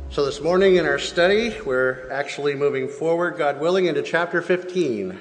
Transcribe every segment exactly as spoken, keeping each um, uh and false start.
So this morning in our study, we're actually moving forward, God willing, into chapter fifteen.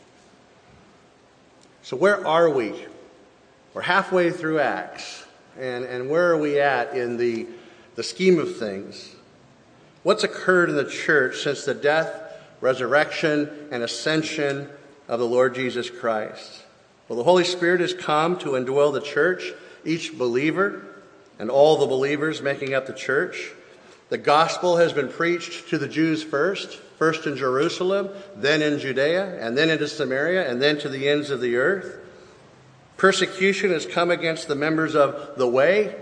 So where are we? We're halfway through Acts. And, and where are we at in the, the scheme of things? What's occurred in the church since the death, resurrection, and ascension of the Lord Jesus Christ? Well, the Holy Spirit has come to indwell the church, each believer, and all the believers making up the church. The gospel has been preached to the Jews first, first in Jerusalem, then in Judea, and then into Samaria, and then to the ends of the earth. Persecution has come against the members of the Way.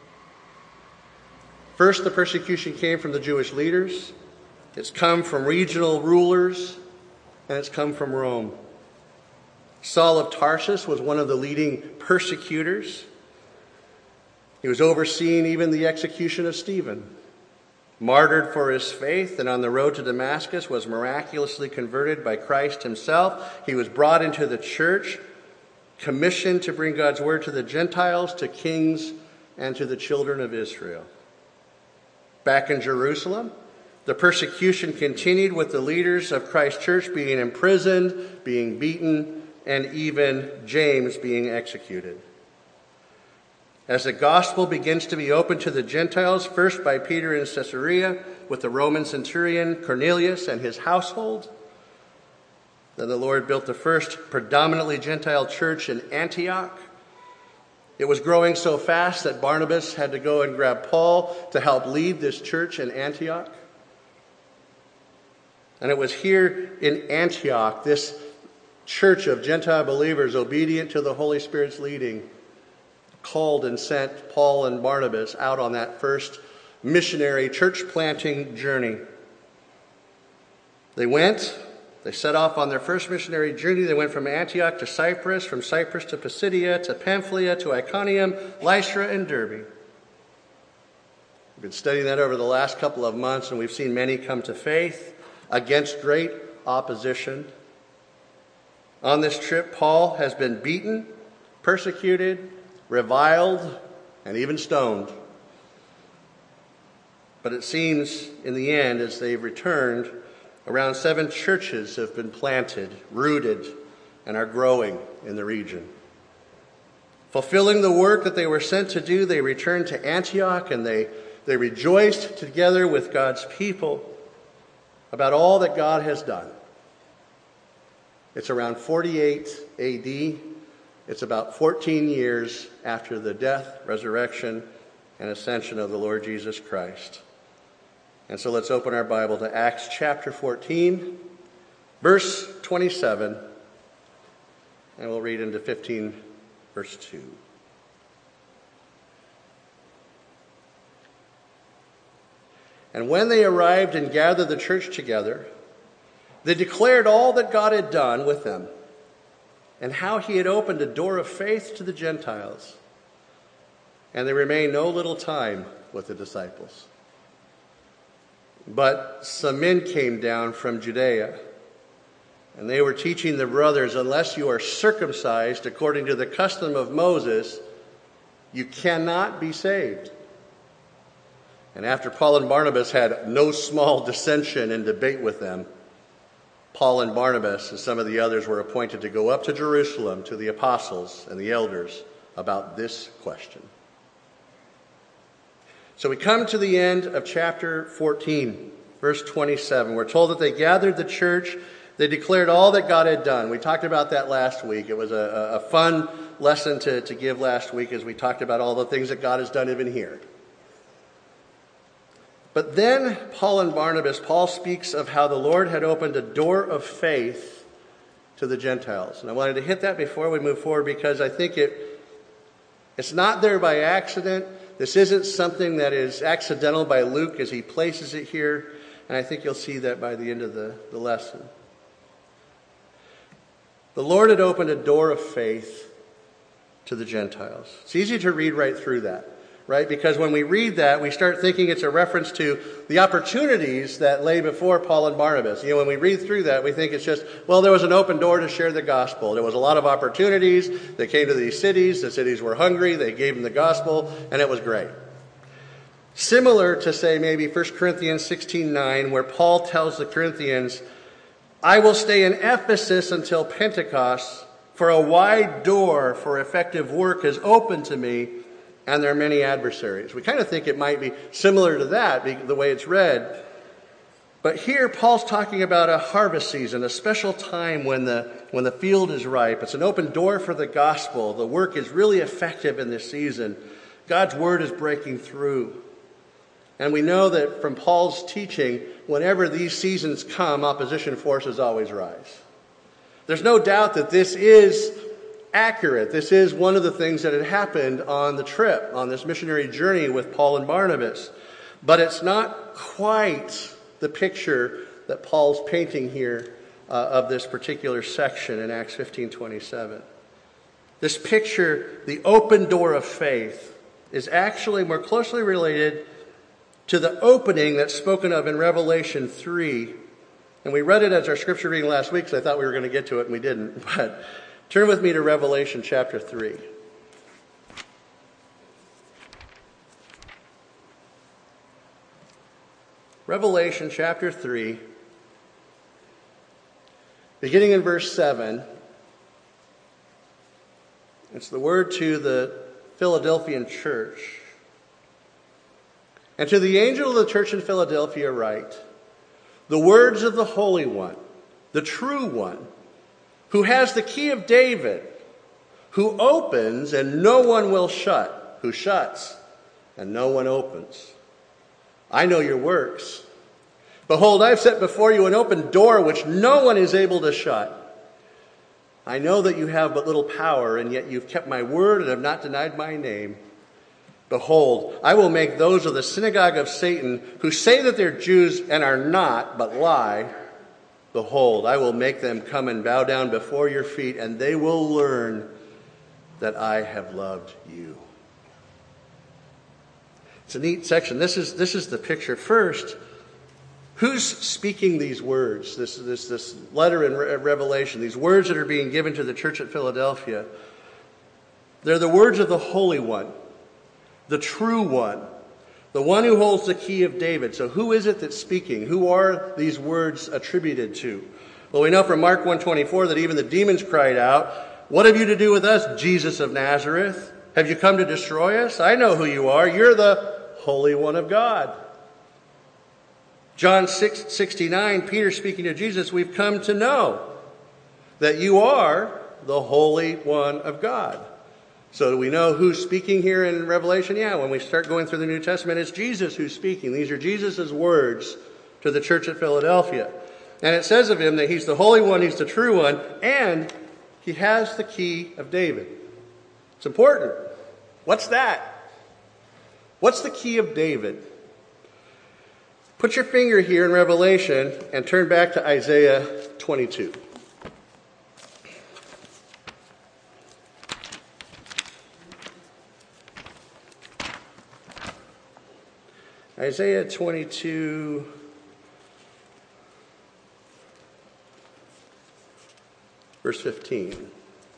First, the persecution came from the Jewish leaders. It's come from regional rulers, and it's come from Rome. Saul of Tarsus was one of the leading persecutors. He was overseeing even the execution of Stephen. Martyred for his faith, and on the road to Damascus was miraculously converted by Christ himself. He was brought into the church, commissioned to bring God's word to the Gentiles, to kings, and to the children of Israel. Back in Jerusalem, the persecution continued with the leaders of Christ's church being imprisoned, being beaten, and even James being executed. As the gospel begins to be opened to the Gentiles, first by Peter in Caesarea with the Roman centurion Cornelius and his household, then the Lord built the first predominantly Gentile church in Antioch. It was growing so fast that Barnabas had to go and grab Paul to help lead this church in Antioch. And it was here in Antioch, this church of Gentile believers obedient to the Holy Spirit's leading, called and sent Paul and Barnabas out on that first missionary church planting journey. They went, they set off on their first missionary journey. They went from Antioch to Cyprus, from Cyprus to Pisidia, to Pamphylia, to Iconium, Lystra, and Derbe. We've been studying that over the last couple of months, and we've seen many come to faith against great opposition. On this trip, Paul has been beaten, persecuted, reviled, and even stoned. But it seems in the end, as they've returned, around seven churches have been planted, rooted, and are growing in the region. Fulfilling the work that they were sent to do, they returned to Antioch, and they, they rejoiced together with God's people about all that God has done. It's around forty-eight A D. It's about fourteen years after the death, resurrection, and ascension of the Lord Jesus Christ. And so let's open our Bible to Acts chapter fourteen, verse twenty-seven, and we'll read into fifteen, verse two. And when they arrived and gathered the church together, they declared all that God had done with them, and how he had opened a door of faith to the Gentiles. And they remained no little time with the disciples. But some men came down from Judea, and they were teaching the brothers, unless you are circumcised according to the custom of Moses, you cannot be saved. And after Paul and Barnabas had no small dissension and debate with them, Paul and Barnabas and some of the others were appointed to go up to Jerusalem to the apostles and the elders about this question. So we come to the end of chapter fourteen, verse twenty-seven. We're told that they gathered the church. They declared all that God had done. We talked about that last week. It was a, a fun lesson to, to give last week as we talked about all the things that God has done even here. But then Paul and Barnabas, Paul speaks of how the Lord had opened a door of faith to the Gentiles. And I wanted to hit that before we move forward because I think it it's not there by accident. This isn't something that is accidental by Luke as he places it here. And I think you'll see that by the end of the, the lesson. The Lord had opened a door of faith to the Gentiles. It's easy to read right through that. Right? Because when we read that, we start thinking it's a reference to the opportunities that lay before Paul and Barnabas. You know, when we read through that, we think it's just, well, there was an open door to share the gospel. There was a lot of opportunities. They came to these cities. The cities were hungry. They gave them the gospel, and it was great. Similar to, say, maybe First Corinthians sixteen nine, where Paul tells the Corinthians, I will stay in Ephesus until Pentecost, for a wide door for effective work is open to me, and there are many adversaries. We kind of think it might be similar to that, the way it's read. But here, Paul's talking about a harvest season, a special time when the, when the field is ripe. It's an open door for the gospel. The work is really effective in this season. God's word is breaking through. And we know that from Paul's teaching, whenever these seasons come, opposition forces always rise. There's no doubt that this is accurate. This is one of the things that had happened on the trip, on this missionary journey with Paul and Barnabas. But it's not quite the picture that Paul's painting here uh, of this particular section in Acts fifteen twenty-seven. This picture, the open door of faith, is actually more closely related to the opening that's spoken of in Revelation three. And we read it as our scripture reading last week, because I thought we were going to get to it, and we didn't. But turn with me to Revelation chapter three. Revelation chapter three, beginning in verse seven. It's the word to the Philadelphian church. And to the angel of the church in Philadelphia write, the words of the Holy One, the true One, who has the key of David, who opens and no one will shut, who shuts and no one opens. I know your works. Behold, I've set before you an open door which no one is able to shut. I know that you have but little power, and yet you've kept my word and have not denied my name. Behold, I will make those of the synagogue of Satan who say that they're Jews and are not, but lie. Behold, I will make them come and bow down before your feet, and they will learn that I have loved you. It's a neat section. This is, this is the picture. First, who's speaking these words? This, this, this letter in Re- Revelation, these words that are being given to the church at Philadelphia. They're the words of the Holy One, the true One, the one who holds the key of David. So who is it that's speaking? Who are these words attributed to? Well, we know from Mark one twenty-four that even the demons cried out, what have you to do with us, Jesus of Nazareth? Have you come to destroy us? I know who you are. You're the Holy One of God. John six sixty-nine, Peter speaking to Jesus, we've come to know that you are the Holy One of God. So do we know who's speaking here in Revelation? Yeah, when we start going through the New Testament, it's Jesus who's speaking. These are Jesus' words to the church at Philadelphia. And it says of him that he's the Holy One, he's the true One, and he has the key of David. It's important. What's that? What's the key of David? Put your finger here in Revelation and turn back to Isaiah twenty-two. Isaiah twenty-two, verse fifteen.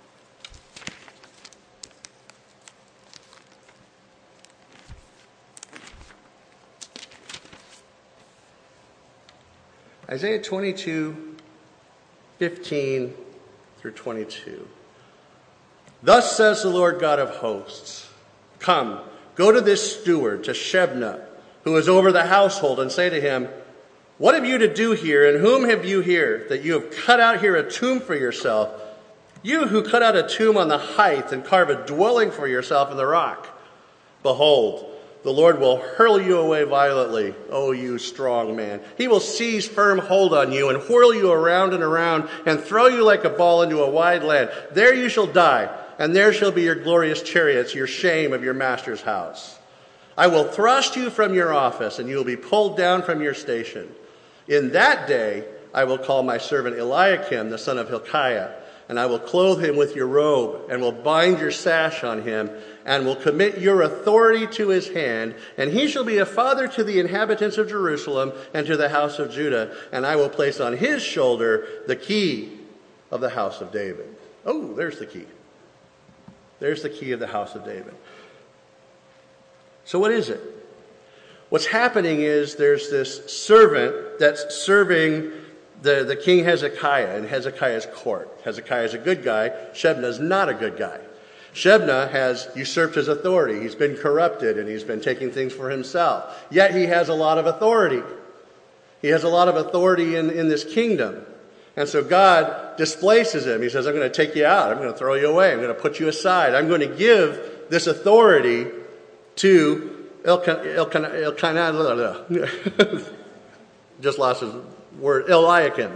Isaiah twenty-two, fifteen through twenty-two. Thus says the Lord God of hosts, come, go to this steward, to Shebna, who is over the household, and say to him, what have you to do here, and whom have you here, that you have cut out here a tomb for yourself? You who cut out a tomb on the height and carve a dwelling for yourself in the rock. Behold, the Lord will hurl you away violently, O you strong man. He will seize firm hold on you and whirl you around and around and throw you like a ball into a wide land. There you shall die, and there shall be your glorious chariots, your shame of your master's house. I will thrust you from your office, and you will be pulled down from your station. In that day I will call my servant Eliakim, the son of Hilkiah, and I will clothe him with your robe, and will bind your sash on him, and will commit your authority to his hand, and he shall be a father to the inhabitants of Jerusalem and to the house of Judah, and I will place on his shoulder the key of the house of David. Oh, there's the key. There's the key of the house of David. So what is it? What's happening is there's this servant that's serving the, the king Hezekiah in Hezekiah's court. Hezekiah is a good guy. Shebna is not a good guy. Shebna has usurped his authority. He's been corrupted and he's been taking things for himself. Yet he has a lot of authority. He has a lot of authority in, in this kingdom. And so God displaces him. He says, I'm going to take you out. I'm going to throw you away. I'm going to put you aside. I'm going to give this authority to Elkanah, Elkanah, just lost his word, Eliakim.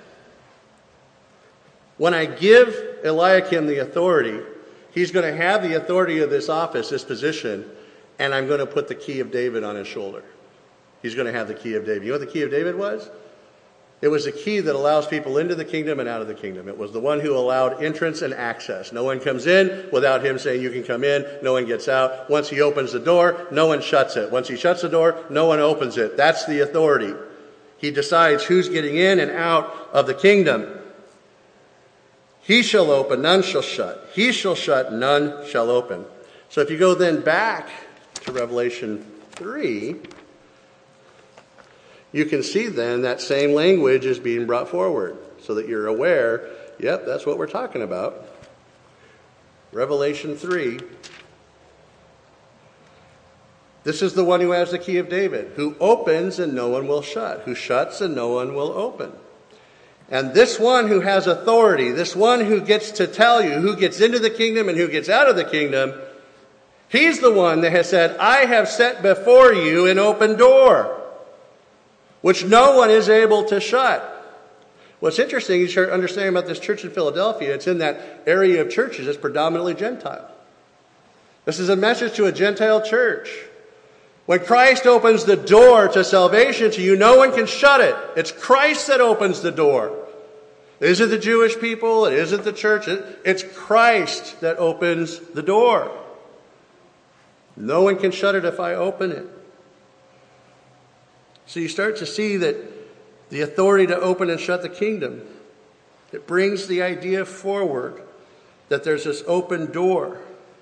When I give Eliakim the authority, he's going to have the authority of this office, this position, and I'm going to put the key of David on his shoulder. He's going to have the key of David. You know what the key of David was? It was a key that allows people into the kingdom and out of the kingdom. It was the one who allowed entrance and access. No one comes in without him saying you can come in. No one gets out. Once he opens the door, no one shuts it. Once he shuts the door, no one opens it. That's the authority. He decides who's getting in and out of the kingdom. He shall open, none shall shut. He shall shut, none shall open. So if you go then back to Revelation three, you can see then that same language is being brought forward so that you're aware, yep, that's what we're talking about. Revelation three. This is the one who has the key of David, who opens and no one will shut, who shuts and no one will open. And this one who has authority, this one who gets to tell you who gets into the kingdom and who gets out of the kingdom, he's the one that has said, I have set before you an open door, which no one is able to shut. What's interesting, you start understanding about this church in Philadelphia, it's in that area of churches that's predominantly Gentile. This is a message to a Gentile church. When Christ opens the door to salvation to you, no one can shut it. It's Christ that opens the door. It isn't the Jewish people. It isn't the church. It's Christ that opens the door. No one can shut it if I open it. So you start to see that the authority to open and shut the kingdom, it brings the idea forward that there's this open door.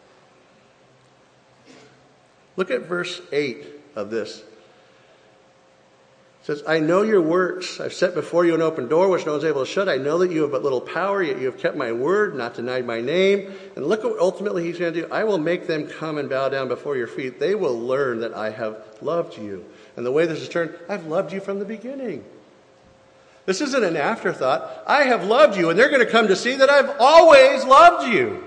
Look at verse eight of this. It says, I know your works. I've set before you an open door which no one's able to shut. I know that you have but little power, yet you have kept my word, not denied my name. And look what ultimately he's going to do. I will make them come and bow down before your feet. They will learn that I have loved you. And the way this is turned, I've loved you from the beginning. This isn't an afterthought. I have loved you, and they're going to come to see that I've always loved you.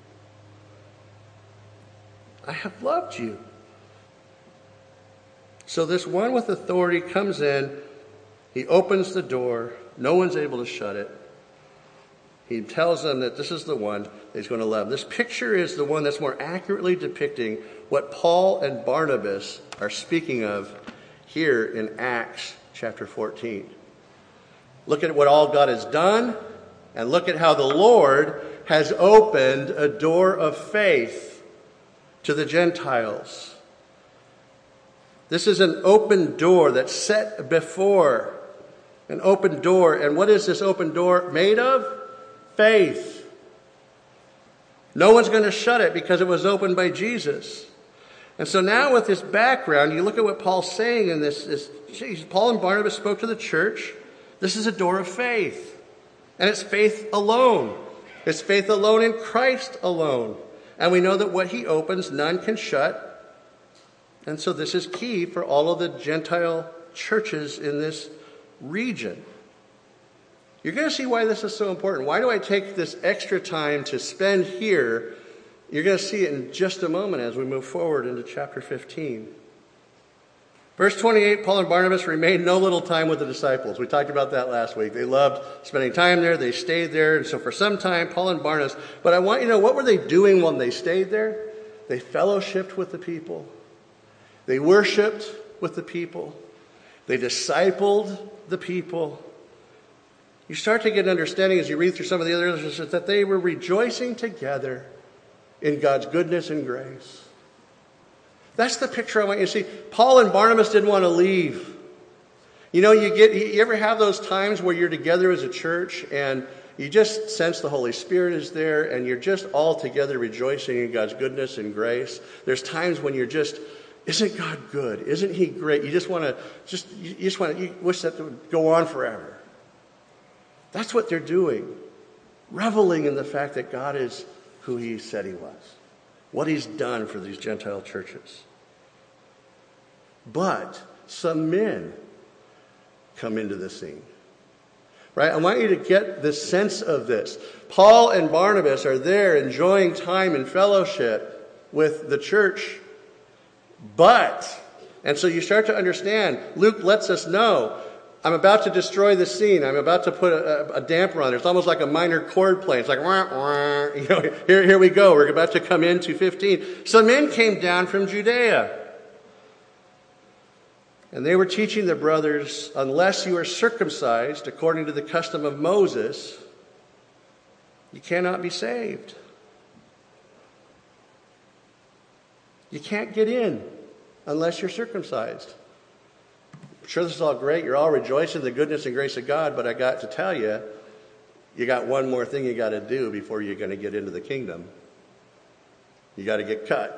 I have loved you. So this one with authority comes in. He opens the door. No one's able to shut it. He tells them that this is the one he's going to love. This picture is the one that's more accurately depicting what Paul and Barnabas are speaking of here in Acts chapter fourteen. Look at what all God has done, and look at how the Lord has opened a door of faith to the Gentiles. This is an open door that's set before. An open door. And what is this open door made of? Faith. No one's going to shut it because it was opened by Jesus. And so now with this background, you look at what Paul's saying in this. this geez, Paul and Barnabas spoke to the church. This is a door of faith. And it's faith alone. It's faith alone in Christ alone. And we know that what he opens, none can shut. And so this is key for all of the Gentile churches in this region. You're going to see why this is so important. Why do I take this extra time to spend here? You're going to see it in just a moment as we move forward into chapter fifteen. Verse twenty-eight, Paul and Barnabas remained no little time with the disciples. We talked about that last week. They loved spending time there. They stayed there. And so for some time, Paul and Barnabas, but I want you to know, what were they doing when they stayed there? They fellowshiped with the people. They worshiped with the people. They discipled the people. You start to get an understanding as you read through some of the others that they were rejoicing together in God's goodness and grace. That's the picture I want you to see. Paul and Barnabas didn't want to leave. You know, you get you ever have those times where you're together as a church and you just sense the Holy Spirit is there and you're just all together rejoicing in God's goodness and grace. There's times when you're just Isn't God good? Isn't he great? You just want to, just you just want to, you wish that would go on forever. That's what they're doing. Reveling in the fact that God is who he said he was. What he's done for these Gentile churches. But some men come into the scene. Right? I want you to get the sense of this. Paul and Barnabas are there enjoying time and fellowship with the church. But, and so you start to understand, Luke lets us know, I'm about to destroy the scene. I'm about to put a, a, a damper on it. It's almost like a minor chord playing. It's like, wah, wah. You know, here, here we go. We're about to come into fifteen. Some men came down from Judea. And they were teaching the brothers, unless you are circumcised according to the custom of Moses, you cannot be saved. You can't get in unless you're circumcised. I'm sure this is all great. You're all rejoicing in the goodness and grace of God, but I got to tell you, you got one more thing you got to do before you're going to get into the kingdom. You got to get cut.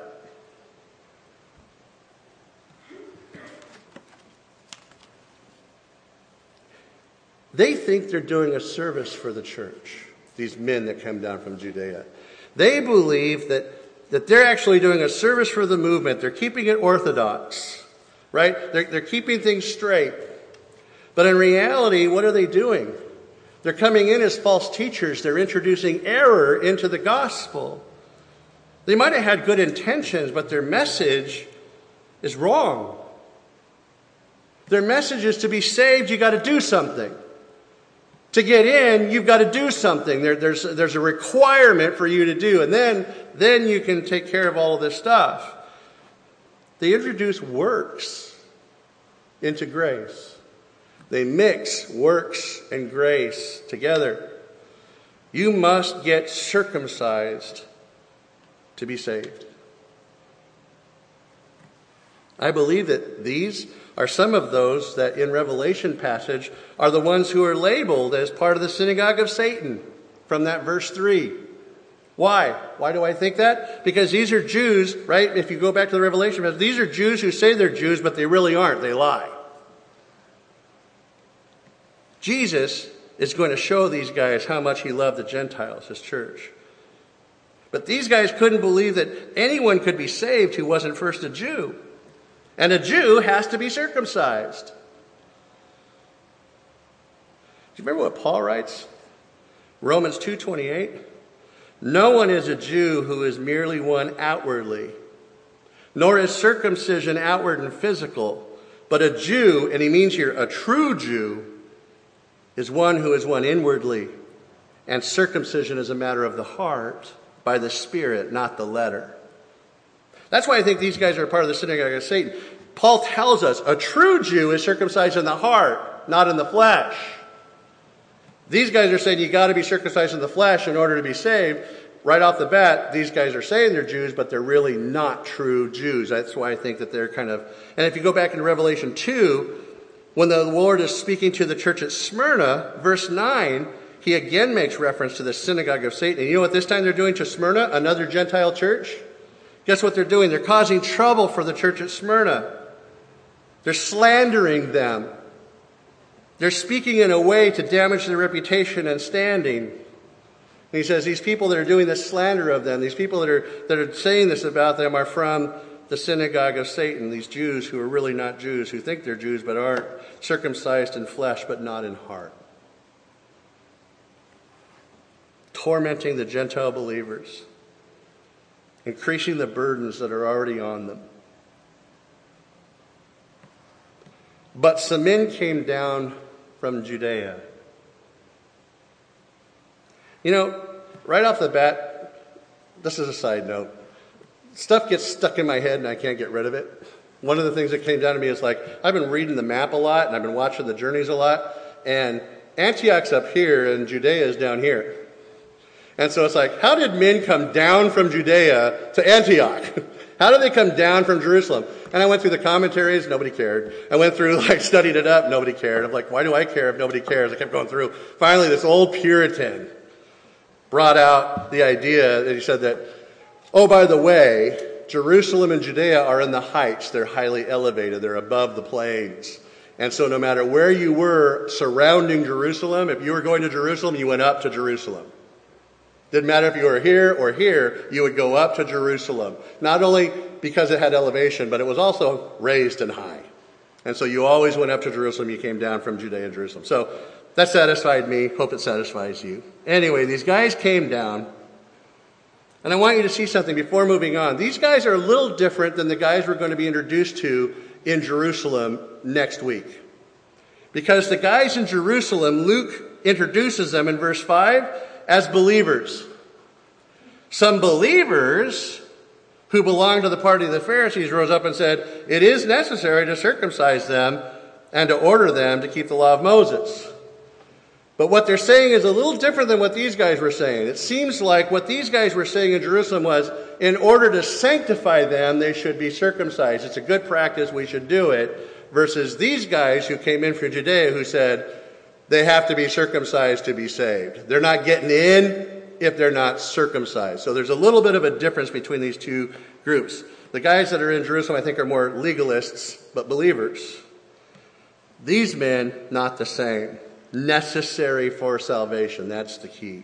They think they're doing a service for the church, these men that come down from Judea. They believe that, that they're actually doing a service for the movement. They're keeping it orthodox, right? They're, they're keeping things straight. But in reality, what are they doing? They're coming in as false teachers. They're introducing error into the gospel. They might have had good intentions, but their message is wrong. Their message is to be saved, you got to do something. To get in, you've got to do something. There, there's, there's a requirement for you to do. And then, then you can take care of all of this stuff. They introduce works into grace. They mix works and grace together. You must get circumcised to be saved. I believe that these are some of those that in Revelation passage are the ones who are labeled as part of the synagogue of Satan from that verse three. Why? Why do I think that? Because these are Jews, right? If you go back to the Revelation passage, these are Jews who say they're Jews, but they really aren't. They lie. Jesus is going to show these guys how much he loved the Gentiles, his church. But these guys couldn't believe that anyone could be saved who wasn't first a Jew. And a Jew has to be circumcised. Do you remember what Paul writes? Romans two twenty-eight. No one is a Jew who is merely one outwardly, nor is circumcision outward and physical, but a Jew, and he means here a true Jew, is one who is one inwardly, and circumcision is a matter of the heart by the Spirit, not the letter. That's why I think these guys are part of the synagogue of Satan. Paul tells us a true Jew is circumcised in the heart, not in the flesh. These guys are saying you got to be circumcised in the flesh in order to be saved. Right off the bat, these guys are saying they're Jews, but they're really not true Jews. That's why I think that they're kind of... And if you go back in Revelation two, when the Lord is speaking to the church at Smyrna, verse nine, he again makes reference to the synagogue of Satan. And you know what this time they're doing to Smyrna, another Gentile church? Guess what they're doing? They're causing trouble for the church at Smyrna. They're slandering them. They're speaking in a way to damage their reputation and standing. And he says these people that are doing this slander of them, these people that are, that are saying this about them are from the synagogue of Satan, these Jews who are really not Jews, who think they're Jews but aren't, circumcised in flesh but not in heart. Tormenting the Gentile believers. Increasing the burdens that are already on them. But some men came down from Judea. You know, right off the bat, this is a side note. Stuff gets stuck in my head and I can't get rid of it. One of the things that came down to me is like, I've been reading the map a lot and I've been watching the journeys a lot. And Antioch's up here and Judea is down here. And so it's like, how did men come down from Judea to Antioch? How did they come down from Jerusalem? And I went through the commentaries, nobody cared. I went through, like, studied it up, nobody cared. I'm like, why do I care if nobody cares? I kept going through. Finally, this old Puritan brought out the idea that he said that, oh, by the way, Jerusalem and Judea are in the heights. They're highly elevated. They're above the plains. And so no matter where you were surrounding Jerusalem, if you were going to Jerusalem, you went up to Jerusalem. Didn't matter if you were here or here, you would go up to Jerusalem. Not only because it had elevation, but it was also raised and high. And so you always went up to Jerusalem. You came down from Judea and Jerusalem. So that satisfied me. Hope it satisfies you. Anyway, these guys came down. And I want you to see something before moving on. These guys are a little different than the guys we're going to be introduced to in Jerusalem next week. Because the guys in Jerusalem, Luke introduces them in verse five as believers. Some believers who belonged to the party of the Pharisees rose up and said, it is necessary to circumcise them and to order them to keep the law of Moses. But what they're saying is a little different than what these guys were saying. It seems like what these guys were saying in Jerusalem was, in order to sanctify them, they should be circumcised. It's a good practice, we should do it. Versus these guys who came in from Judea who said, they have to be circumcised to be saved. They're not getting in if they're not circumcised. So there's a little bit of a difference between these two groups. The guys that are in Jerusalem, I think, are more legalists, but believers. These men, not the same. Necessary for salvation. That's the key.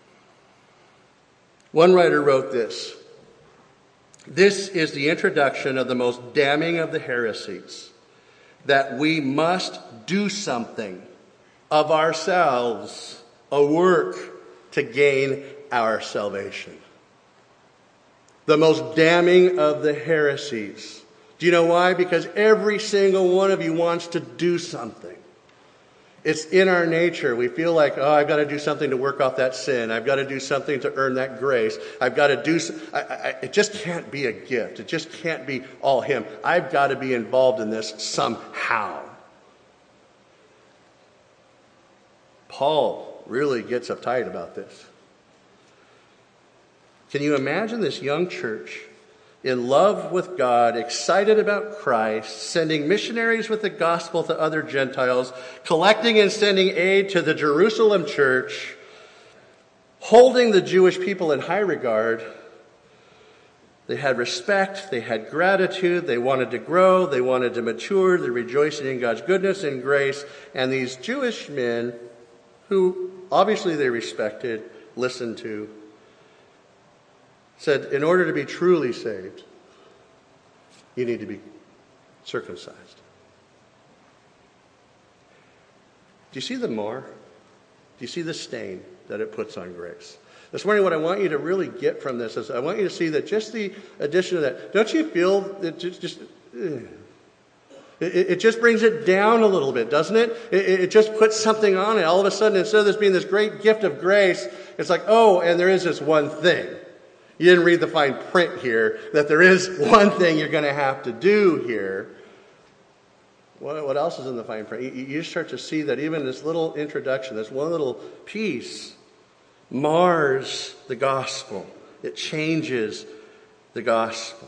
One writer wrote this. This is the introduction of the most damning of the heresies, that we must do something of ourselves, a work to gain our salvation. The most damning of the heresies. Do you know why? Because every single one of you wants to do something. It's in our nature. We feel like, oh, I've got to do something to work off that sin. I've got to do something to earn that grace. I've got to do, I, I, it just can't be a gift. It just can't be all him. I've got to be involved in this somehow. Paul really gets uptight about this. Can you imagine this young church in love with God, excited about Christ, sending missionaries with the gospel to other Gentiles, collecting and sending aid to the Jerusalem church, holding the Jewish people in high regard? They had respect, they had gratitude, they wanted to grow, they wanted to mature, they're rejoicing in God's goodness and grace. And these Jewish men, who obviously they respected, listened to, said, in order to be truly saved, you need to be circumcised. Do you see the mar? Do you see the stain that it puts on grace? This morning, what I want you to really get from this is I want you to see that just the addition of that, don't you feel that just, just it, it just brings it down a little bit, doesn't it? it? It just puts something on it. All of a sudden, instead of this being this great gift of grace, it's like, oh, and there is this one thing. You didn't read the fine print here, that there is one thing you're going to have to do here. What, what else is in the fine print? You, you start to see that even this little introduction, this one little piece, mars the gospel. It changes the gospel.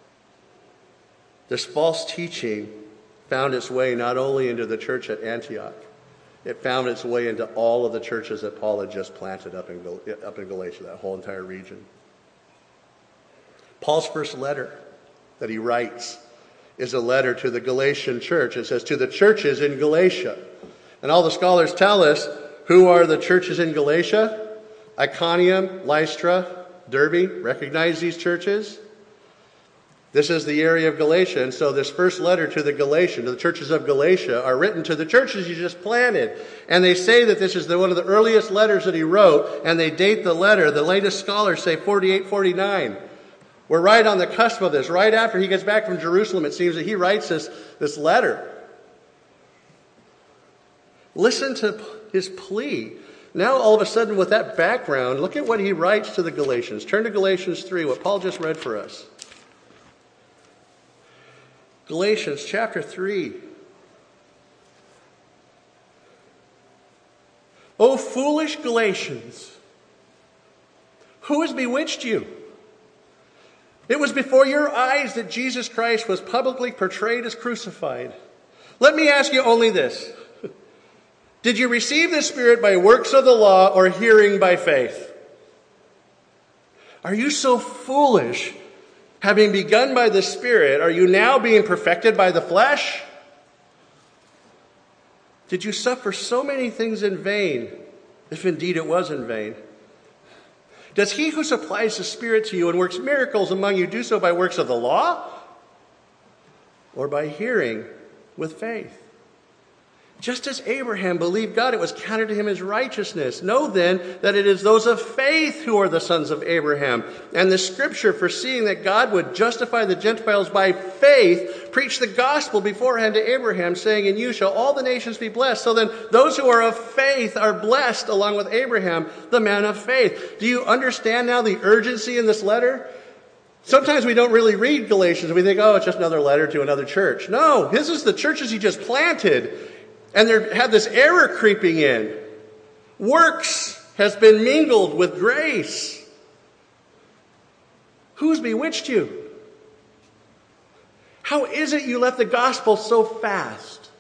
This false teaching found its way not only into the church at Antioch, it found its way into all of the churches that Paul had just planted up in, up in Galatia, that whole entire region. Paul's first letter that he writes is a letter to the Galatian church. It says, to the churches in Galatia. And all the scholars tell us, who are the churches in Galatia? Iconium, Lystra, Derbe. Recognize these churches? This is the area of Galatia. And so this first letter to the Galatian, to the churches of Galatia, are written to the churches you just planted. And they say that this is the, one of the earliest letters that he wrote, and they date the letter. The latest scholars say forty-eight forty-nine. We're right on the cusp of this. Right after he gets back from Jerusalem, it seems that he writes this, this letter. Listen to his plea. Now, all of a sudden, with that background, look at what he writes to the Galatians. Turn to Galatians three, what Paul just read for us. Galatians chapter three. O foolish Galatians, who has bewitched you? It was before your eyes that Jesus Christ was publicly portrayed as crucified. Let me ask you only this. Did you receive the Spirit by works of the law or hearing by faith? Are you so foolish Having begun by the Spirit, are you now being perfected by the flesh? Did you suffer so many things in vain, if indeed it was in vain? Does he who supplies the Spirit to you and works miracles among you do so by works of the law or by hearing with faith? Just as Abraham believed God, it was counted to him as righteousness. Know then that it is those of faith who are the sons of Abraham. And the scripture, foreseeing that God would justify the Gentiles by faith, preached the gospel beforehand to Abraham, saying, in you shall all the nations be blessed. So then those who are of faith are blessed along with Abraham, the man of faith. Do you understand now the urgency in this letter? Sometimes we don't really read Galatians. We think, oh, it's just another letter to another church. No, this is the churches he just planted. And they have this error creeping in. Works has been mingled with grace. Who's bewitched you? How is it you left the gospel so fast?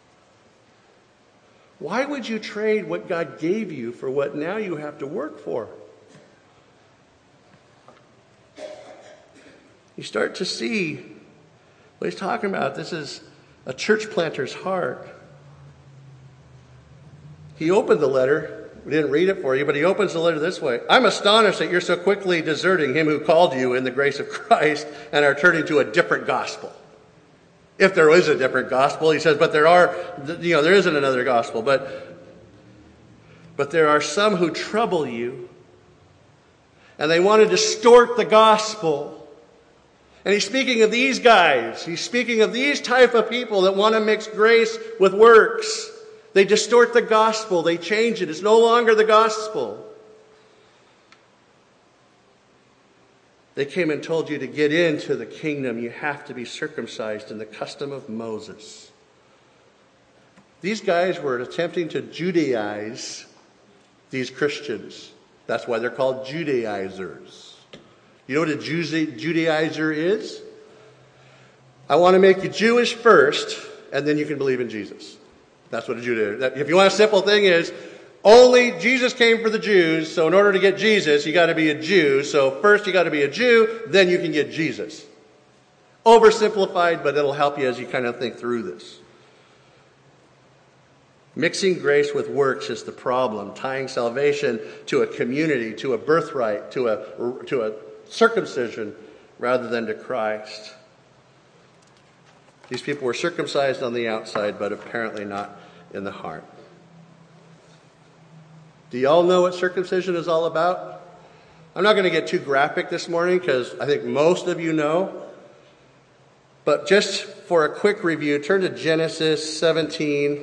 Why would you trade what God gave you for what now you have to work for? You start to see what he's talking about. This is a church planter's heart. He opened the letter. We didn't read it for you, but he opens the letter this way. I'm astonished that you're so quickly deserting him who called you in the grace of Christ and are turning to a different gospel. If there is a different gospel, he says, but there are, you know, there isn't another gospel, but, but there are some who trouble you and they want to distort the gospel. And he's speaking of these guys. He's speaking of these type of people that want to mix grace with works. They distort the gospel. They change it. It's no longer the gospel. They came and told you to get into the kingdom, you have to be circumcised in the custom of Moses. These guys were attempting to Judaize these Christians. That's why they're called Judaizers. You know what a Judaizer is? I want to make you Jewish first, and then you can believe in Jesus. That's what a Judaizer is. If you want a simple thing is, only Jesus came for the Jews, so in order to get Jesus, you got to be a Jew. So first you got to be a Jew, then you can get Jesus. Oversimplified, but it'll help you as you kind of think through this. Mixing grace with works is the problem. Tying salvation to a community, to a birthright, to a, to a circumcision, rather than to Christ. These people were circumcised on the outside, but apparently not in the heart. Do you all know what circumcision is all about? I'm not going to get too graphic this morning because I think most of you know. But just for a quick review, turn to Genesis seventeen.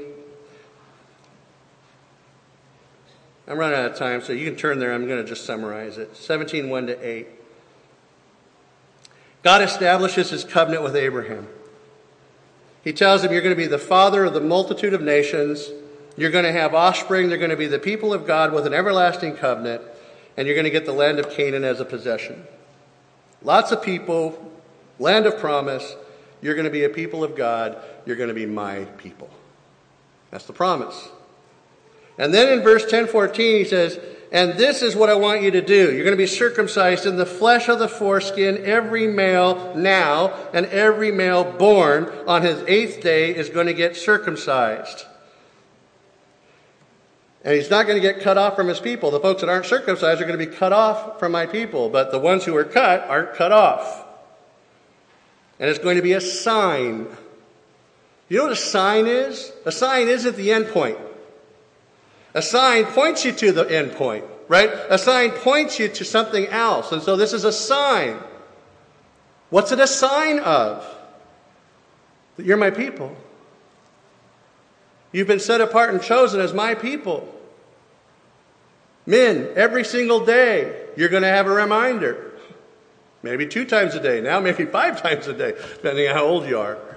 I'm running out of time, so you can turn there. I'm going to just summarize it. seventeen, one to eight. God establishes his covenant with Abraham. He tells him, you're going to be the father of the multitude of nations. You're going to have offspring. They're going to be the people of God with an everlasting covenant. And you're going to get the land of Canaan as a possession. Lots of people, land of promise. You're going to be a people of God. You're going to be my people. That's the promise. And then in verse ten fourteen, he says, and this is what I want you to do. You're going to be circumcised in the flesh of the foreskin, every male now, and every male born on his eighth day is going to get circumcised. And he's not going to get cut off from his people. The folks that aren't circumcised are going to be cut off from my people, but the ones who are cut aren't cut off. And it's going to be a sign. You know what a sign is? A sign isn't the end point. A sign points you to the end point, right? A sign points you to something else. And so this is a sign. What's it a sign of? That you're my people. You've been set apart and chosen as my people. Men, every single day, you're going to have a reminder. Maybe two times a day. Now maybe five times a day, depending on how old you are.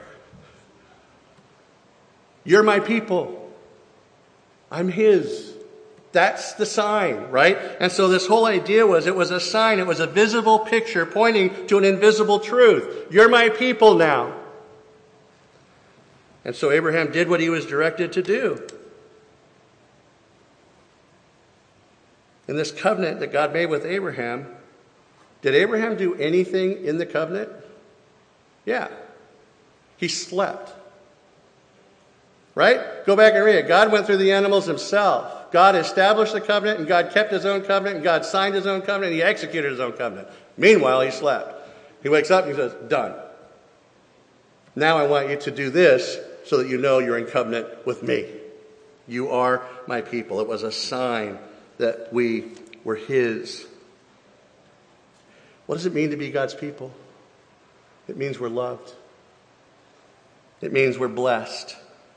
You're my people. I'm his. That's the sign, right? And so this whole idea was it was a sign. It was a visible picture pointing to an invisible truth. You're my people now. And so Abraham did what he was directed to do. In this covenant that God made with Abraham, Did Abraham do anything in the covenant? Yeah. He slept. Right? Go back and read it. God went through the animals himself. God established the covenant, and God kept his own covenant, and God signed his own covenant, and he executed his own covenant. Meanwhile, he slept. He wakes up and he says, done. Now I want you to do this so that you know you're in covenant with me. You are my people. It was a sign that we were his. What does it mean to be God's people? It means we're loved. It means we're blessed.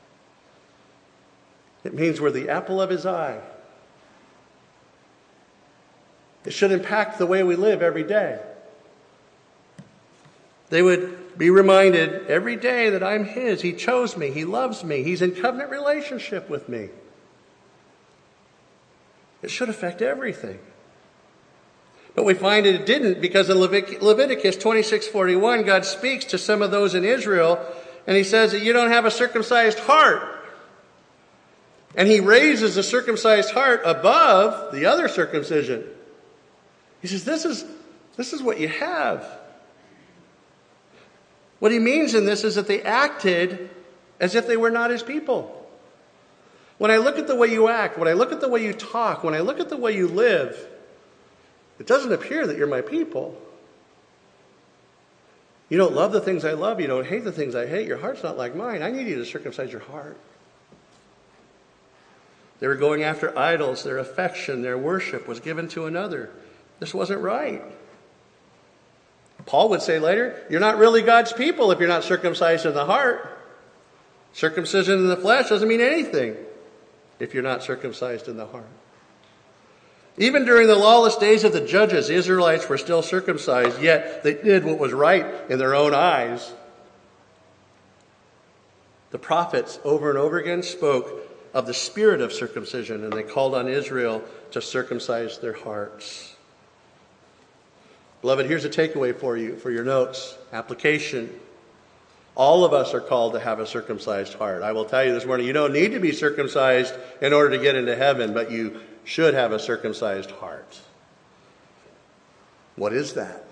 It means we're the apple of his eye. It should impact the way we live every day. They would be reminded every day that I'm his. He chose me. He loves me. He's in covenant relationship with me. It should affect everything. But we find it didn't, because in Levit- Leviticus twenty-six forty-one, God speaks to some of those in Israel, and he says that you don't have a circumcised heart. And he raises the circumcised heart above the other circumcision. He says, this is, this is what you have. What he means in this is that they acted as if they were not his people. When I look at the way you act, when I look at the way you talk, when I look at the way you live, it doesn't appear that you're my people. You don't love the things I love. You don't hate the things I hate. Your heart's not like mine. I need you to circumcise your heart. They were going after idols. Their affection, their worship was given to another. This wasn't right. Paul would say later, you're not really God's people if you're not circumcised in the heart. Circumcision in the flesh doesn't mean anything if you're not circumcised in the heart. Even during the lawless days of the judges, the Israelites were still circumcised, yet they did what was right in their own eyes. The prophets over and over again spoke of the spirit of circumcision, and they called on Israel to circumcise their hearts. Beloved, here's a takeaway for you, for your notes. Application. All of us are called to have a circumcised heart. I will tell you this morning, you don't need to be circumcised in order to get into heaven, but you should have a circumcised heart. What is that?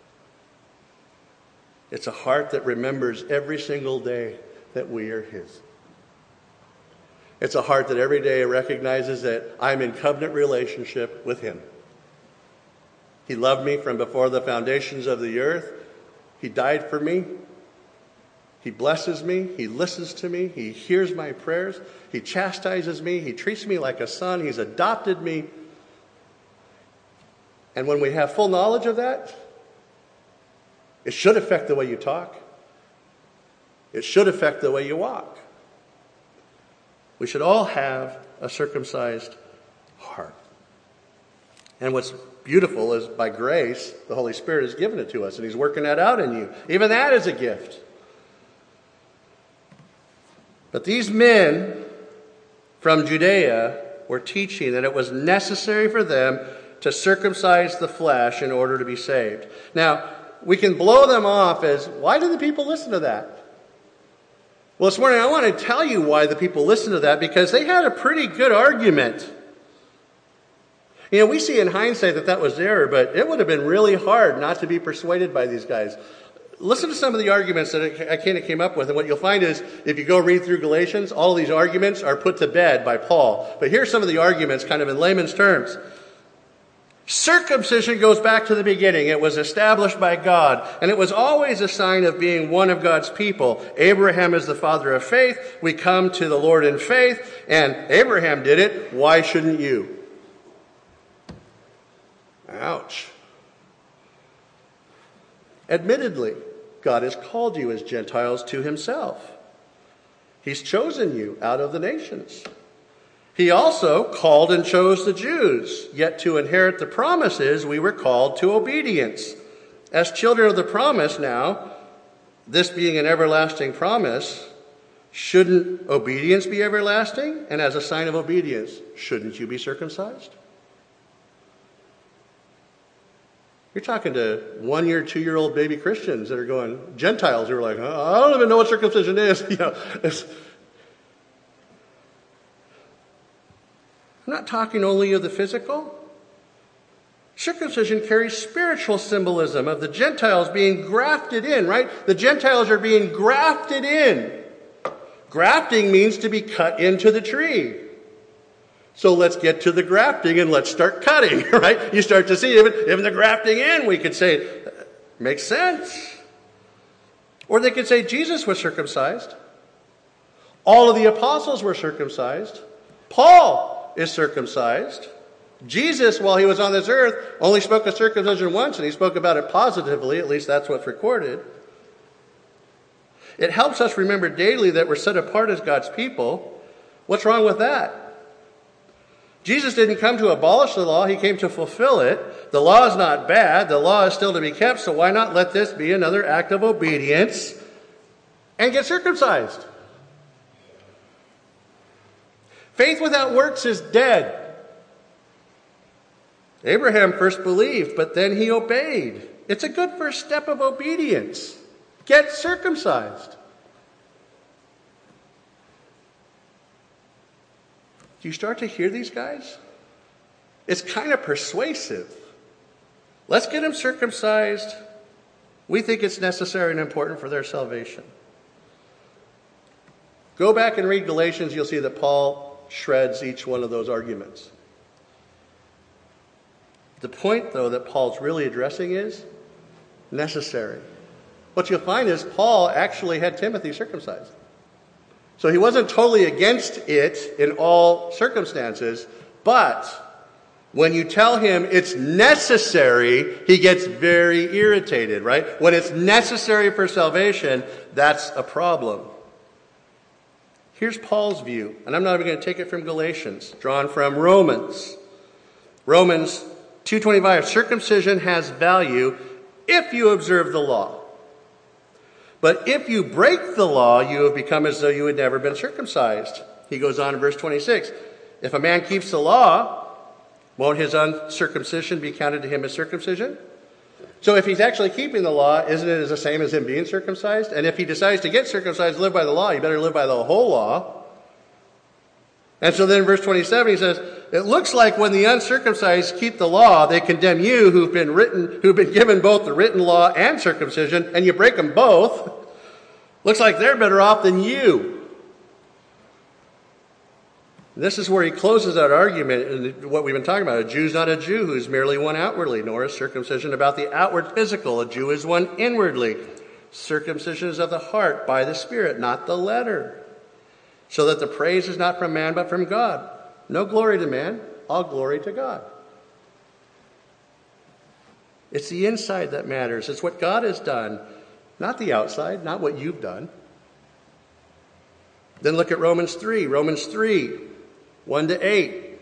It's a heart that remembers every single day that we are his. It's a heart that every day recognizes that I'm in covenant relationship with him. He loved me from before the foundations of the earth. He died for me. He blesses me. He listens to me. He hears my prayers. He chastises me. He treats me like a son. He's adopted me. And when we have full knowledge of that, it should affect the way you talk. It should affect the way you walk. We should all have a circumcised heart. And what's beautiful is by grace, the Holy Spirit has given it to us, and he's working that out in you. Even that is a gift. But these men from Judea were teaching that it was necessary for them to circumcise the flesh in order to be saved. Now, we can blow them off as, why do the people listen to that? Well, this morning I want to tell you why the people listened to that, because they had a pretty good argument. You know, we see in hindsight that that was error, but it would have been really hard not to be persuaded by these guys. Listen to some of the arguments that I kind of came up with, and what you'll find is, if you go read through Galatians, all of these arguments are put to bed by Paul. But here's some of the arguments, kind of in layman's terms. Circumcision goes back to the beginning. It was established by God, and it was always a sign of being one of God's people. Abraham is the father of faith. We come to the Lord in faith, and Abraham did it. Why shouldn't you? Ouch. Admittedly, God has called you as Gentiles to himself. He's chosen you out of the nations. He also called and chose the Jews, yet to inherit the promises we were called to obedience. As children of the promise now, this being an everlasting promise, shouldn't obedience be everlasting? And as a sign of obedience, shouldn't you be circumcised? You're talking to one-year, two-year-old baby Christians that are going, Gentiles who are like, oh, I don't even know what circumcision is. You know, it's, I'm not talking only of the physical. Circumcision carries spiritual symbolism of the Gentiles being grafted in, right? The Gentiles are being grafted in. Grafting means to be cut into the tree. So let's get to the grafting and let's start cutting, right? You start to see even, even the grafting in, we could say, makes sense. Or they could say Jesus was circumcised. All of the apostles were circumcised. Paul is circumcised. Jesus, while he was on this earth, only spoke of circumcision once, and he spoke about it positively. At least that's what's recorded. It helps us remember daily that we're set apart as God's people. What's wrong with that? Jesus didn't come to abolish the law. He came to fulfill it. The law is not bad. The law is still to be kept, so why not let this be another act of obedience and get circumcised? Faith without works is dead. Abraham first believed, but then he obeyed. It's a good first step of obedience. Get circumcised. Do you start to hear these guys? It's kind of persuasive. Let's get them circumcised. We think it's necessary and important for their salvation. Go back and read Galatians. You'll see that Paul shreds each one of those arguments. The point, though, that Paul's really addressing is necessary. What you'll find is Paul actually had Timothy circumcised. So he wasn't totally against it in all circumstances, but when you tell him it's necessary, he gets very irritated, right? When it's necessary for salvation, that's a problem. Here's Paul's view, and I'm not even going to take it from Galatians, drawn from Romans. Romans two twenty-five, circumcision has value if you observe the law. But if you break the law, you have become as though you had never been circumcised. He goes on in verse twenty-six. If a man keeps the law, won't his uncircumcision be counted to him as circumcision? So if he's actually keeping the law, isn't it the same as him being circumcised? And if he decides to get circumcised, live by the law, you better live by the whole law. And so then in verse twenty-seven he says, it looks like when the uncircumcised keep the law, they condemn you who've been written, who've been given both the written law and circumcision, and you break them both. Looks like they're better off than you. This is where he closes that argument in what we've been talking about. A Jew's not a Jew who is merely one outwardly, nor is circumcision about the outward physical. A Jew is one inwardly. Circumcision is of the heart by the Spirit, not the letter. So that the praise is not from man, but from God. No glory to man, all glory to God. It's the inside that matters. It's what God has done, not the outside, not what you've done. Then look at Romans three. Romans three, one to eight.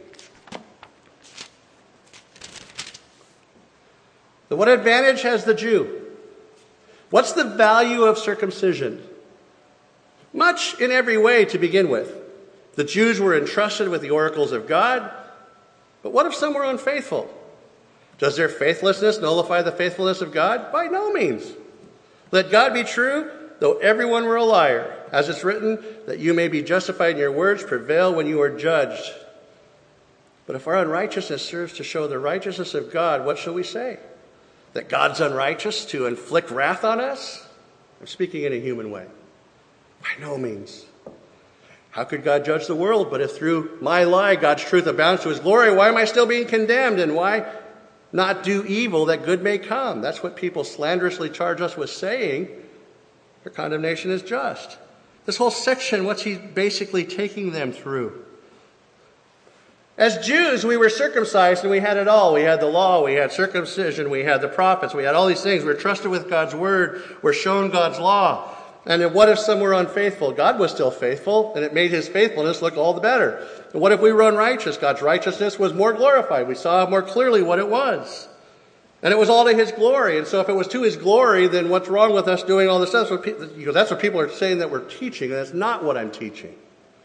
So what advantage has the Jew? What's the value of circumcision? Much in every way to begin with. The Jews were entrusted with the oracles of God, but what if some were unfaithful? Does their faithlessness nullify the faithfulness of God? By no means. Let God be true, though everyone were a liar. As it's written, that you may be justified in your words, prevail when you are judged. But if our unrighteousness serves to show the righteousness of God, what shall we say? That God's unrighteous to inflict wrath on us? I'm speaking in a human way. By no means. How could God judge the world? But if through my lie God's truth abounds to his glory, why am I still being condemned? And why not do evil that good may come? That's what people slanderously charge us with saying. Their condemnation is just. This whole section, what's he basically taking them through? As Jews, we were circumcised and we had it all. We had the law, we had circumcision, we had the prophets, we had all these things. We were trusted with God's word, we're shown God's law. And then what if some were unfaithful? God was still faithful, and it made his faithfulness look all the better. And what if we were unrighteous? God's righteousness was more glorified. We saw more clearly what it was. And it was all to his glory. And so if it was to his glory, then what's wrong with us doing all this stuff? That's what people are saying that we're teaching, and that's not what I'm teaching.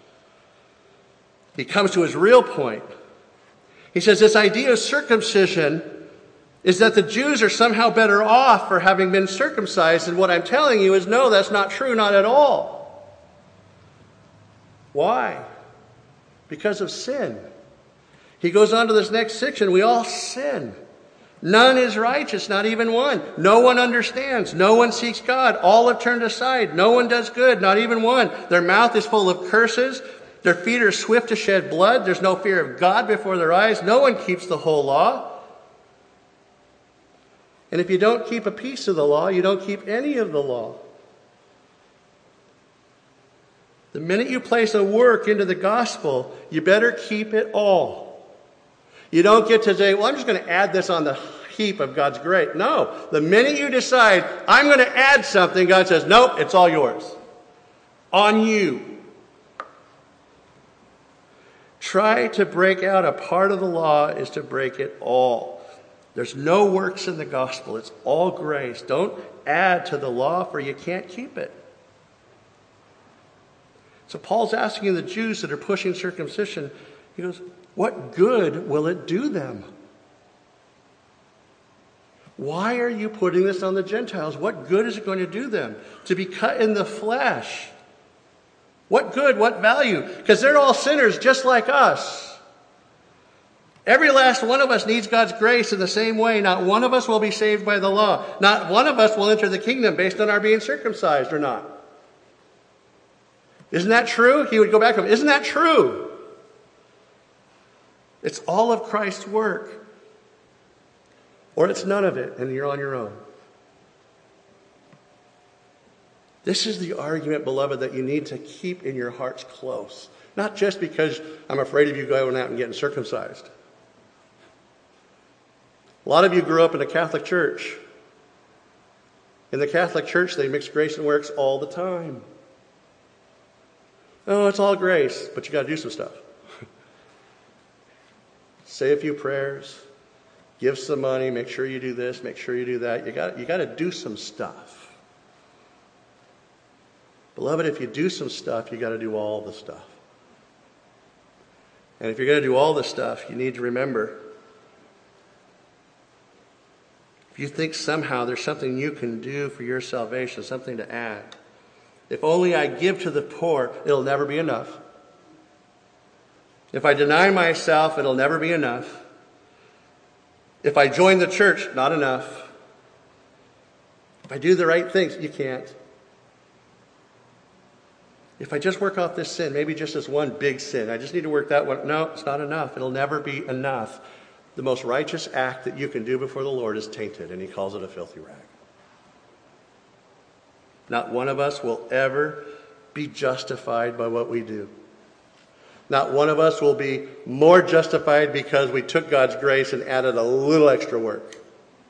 He comes to his real point. He says this idea of circumcision is that the Jews are somehow better off for having been circumcised. And what I'm telling you is, no, that's not true, not at all. Why? Because of sin. He goes on to this next section. We all sin. None is righteous, not even one. No one understands. No one seeks God. All have turned aside. No one does good, not even one. Their mouth is full of curses. Their feet are swift to shed blood. There's no fear of God before their eyes. No one keeps the whole law. And if you don't keep a piece of the law, you don't keep any of the law. The minute you place a work into the gospel, you better keep it all. You don't get to say, well, I'm just going to add this on the heap of God's grace. No. The minute you decide, I'm going to add something, God says, nope, it's all yours. On you. Try to break out a part of the law is to break it all. There's no works in the gospel. It's all grace. Don't add to the law, for you can't keep it. So Paul's asking the Jews that are pushing circumcision, he goes, what good will it do them? Why are you putting this on the Gentiles? What good is it going to do them? To be cut in the flesh. What good? What value? Because they're all sinners just like us. Every last one of us needs God's grace in the same way. Not one of us will be saved by the law. Not one of us will enter the kingdom based on our being circumcised or not. Isn't that true? He would go back to him. Isn't that true? It's all of Christ's work. Or it's none of it, and you're on your own. This is the argument, beloved, that you need to keep in your hearts close. Not just because I'm afraid of you going out and getting circumcised. A lot of you grew up in a Catholic church. In the Catholic Church, they mix grace and works all the time. Oh, it's all grace, but you got to do some stuff. Say a few prayers, give some money, make sure you do this, make sure you do that. You got you got to do some stuff. Beloved, if you do some stuff, you got to do all the stuff. And if you're going to do all the stuff, you need to remember, if you think somehow there's something you can do for your salvation, something to add, if only I give to the poor, it'll never be enough. If I deny myself, it'll never be enough. If I join the church, not enough. If I do the right things, you can't. If I just work off this sin, maybe just this one big sin, I just need to work that one. No, it's not enough. It'll never be enough. The most righteous act that you can do before the Lord is tainted, and he calls it a filthy rag. Not one of us will ever be justified by what we do. Not one of us will be more justified because we took God's grace and added a little extra work.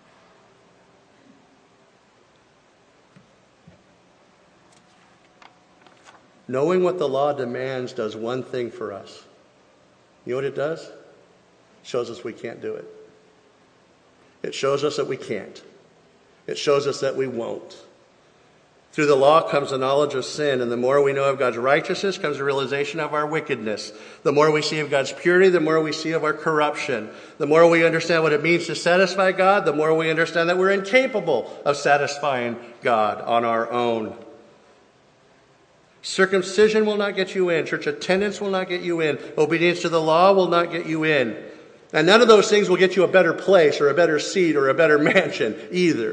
Knowing what the law demands does one thing for us. You know what it does? It shows us we can't do it. It shows us that we can't. It shows us that we won't. Through the law comes the knowledge of sin, and the more we know of God's righteousness comes the realization of our wickedness. The more we see of God's purity, the more we see of our corruption. The more we understand what it means to satisfy God, the more we understand that we're incapable of satisfying God on our own. Circumcision will not get you in. Church attendance will not get you in. Obedience to the law will not get you in. And none of those things will get you a better place or a better seat or a better mansion either.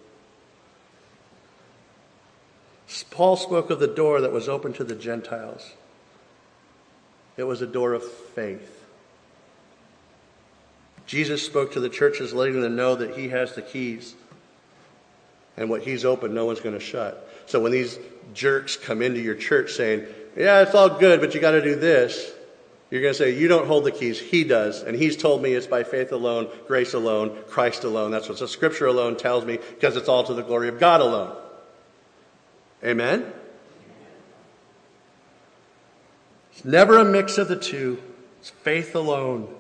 Paul spoke of the door that was open to the Gentiles. It was a door of faith. Jesus spoke to the churches, letting them know that he has the keys. And what he's opened, no one's going to shut. So when these jerks come into your church saying, yeah, it's all good, but you got to do this, you're going to say, you don't hold the keys. He does. And he's told me it's by faith alone, grace alone, Christ alone. That's what the scripture alone tells me, because it's all to the glory of God alone. Amen? It's never a mix of the two. It's faith alone.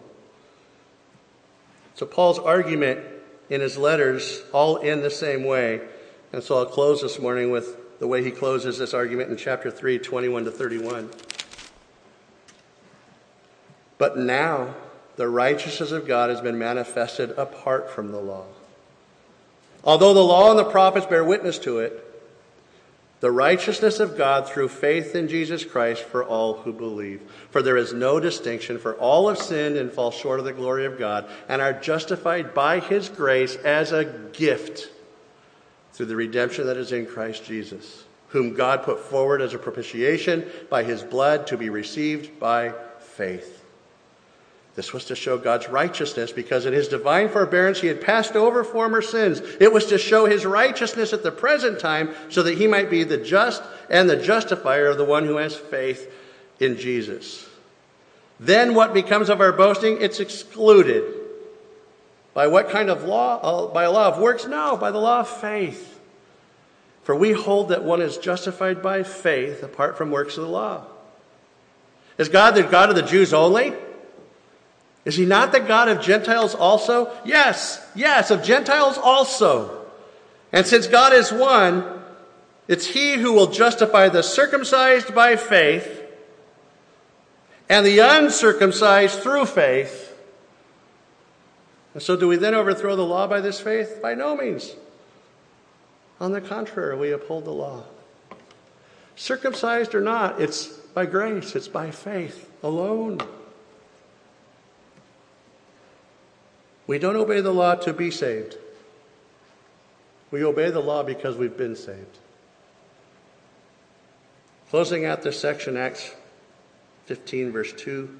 So Paul's argument in his letters all end the same way. And so I'll close this morning with the way he closes this argument in chapter three, twenty-one to thirty-one. But now the righteousness of God has been manifested apart from the law. Although the law and the prophets bear witness to it, the righteousness of God through faith in Jesus Christ for all who believe. For there is no distinction, for all have sinned and fall short of the glory of God, and are justified by his grace as a gift through the redemption that is in Christ Jesus, whom God put forward as a propitiation by his blood to be received by faith. This was to show God's righteousness, because in his divine forbearance he had passed over former sins. It was to show his righteousness at the present time, so that he might be the just and the justifier of the one who has faith in Jesus. Then what becomes of our boasting? It's excluded. By what kind of law? By a law of works? No, by the law of faith. For we hold that one is justified by faith apart from works of the law. Is God the God of the Jews only? Is he not the God of Gentiles also? Yes, yes, of Gentiles also. And since God is one, it's he who will justify the circumcised by faith and the uncircumcised through faith. And so do we then overthrow the law by this faith? By no means. On the contrary, we uphold the law. Circumcised or not, it's by grace, it's by faith alone. We don't obey the law to be saved. We obey the law because we've been saved. Closing out this section, Acts fifteen, verse two.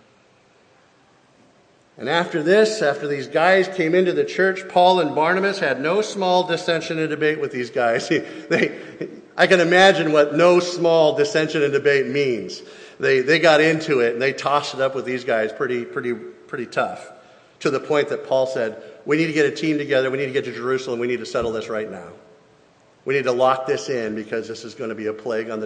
And after this, after these guys came into the church, Paul and Barnabas had no small dissension and debate with these guys. they, I can imagine what no small dissension and debate means. They, they got into it and they tossed it up with these guys pretty, pretty, pretty tough. To the point that Paul said, we need to get a team together, we need to get to Jerusalem, we need to settle this right now. We need to lock this in because this is going to be a plague on the